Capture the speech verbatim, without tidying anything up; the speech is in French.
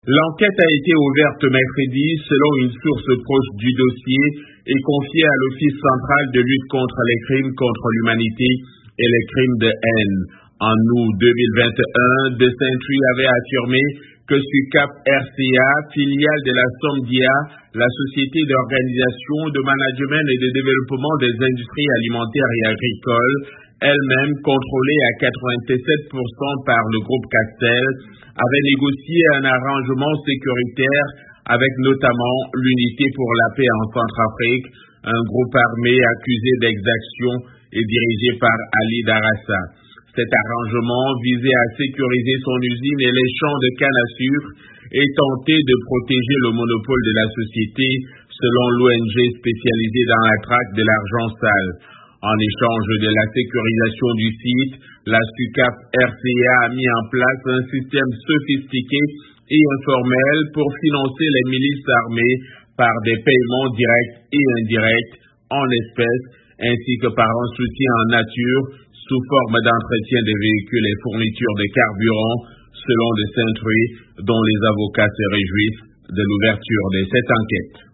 L'enquête a été ouverte mercredi selon une source proche du dossier et confiée à l'Office central de lutte contre les crimes contre l'humanité et les crimes de haine. En août deux mille vingt et un, De Saint-Truy avait affirmé que SUCAP R C A, filiale de la SOMDIA, la Société d'organisation, de management et de développement des industries alimentaires et agricoles, elle-même contrôlée à quatre-vingt-sept pour cent par le groupe Castel, avait négocié un arrangement sécuritaire avec notamment l'Unité pour la paix en Centrafrique, un groupe armé accusé d'exaction et dirigé par Ali Darassa. Cet arrangement visait à sécuriser son usine et les champs de canne à sucre et tenter de protéger le monopole de la société, selon l'O N G spécialisée dans la traque de l'argent sale. En échange de la sécurisation du site, la SUCAP R C A a mis en place un système sophistiqué et informel pour financer les milices armées par des paiements directs et indirects en espèces, ainsi que par un soutien en nature sous forme d'entretien des véhicules et fourniture de carburant, selon De Saint-Truy, dont les avocats se réjouissent de l'ouverture de cette enquête.